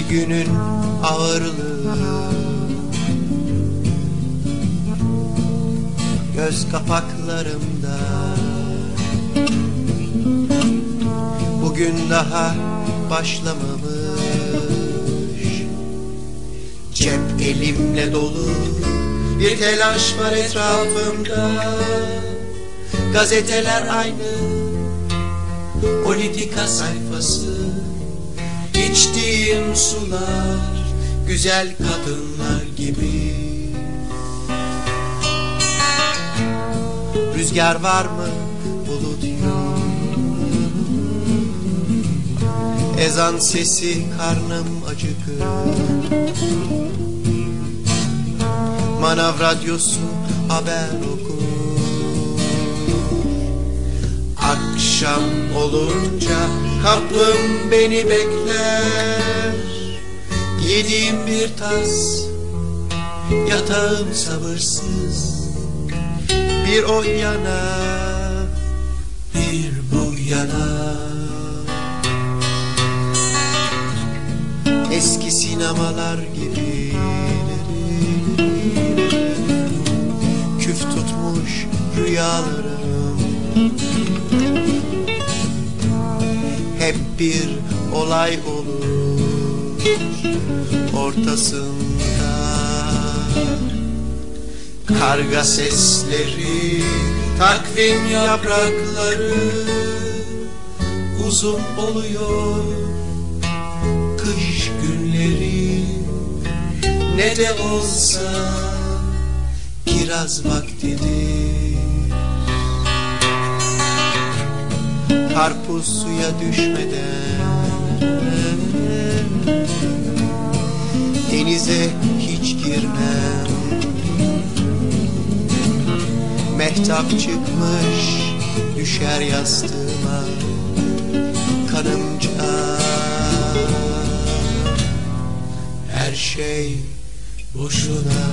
günün ağırlığı göz kapaklarımda. Bugün daha başlamamış, cep elimle dolu, bir telaş var etrafımda. Gazeteler aynı, politika sayfası, içtiğim sular güzel kadınlar gibi. Rüzgar var mı, bulut yok. Ezan sesi, karnım acıkır. Manav radyosu haber okur. Akşam olunca kapım beni bekler. Yediğim bir tas, yatağım sabırsız. Bir o yana, bir bu yana. Eski sinemalar gibi küf tutmuş rüyalarım. Hep bir olay olur ortasında. Karga sesleri, takvim yaprakları uzun oluyor. Kış günleri ne de olsa kiraz vaktidir. Karpuz suya düşmeden denize hiç girmem. Mehtap çıkmış düşer yastığıma kanımca. Her şey boşuna.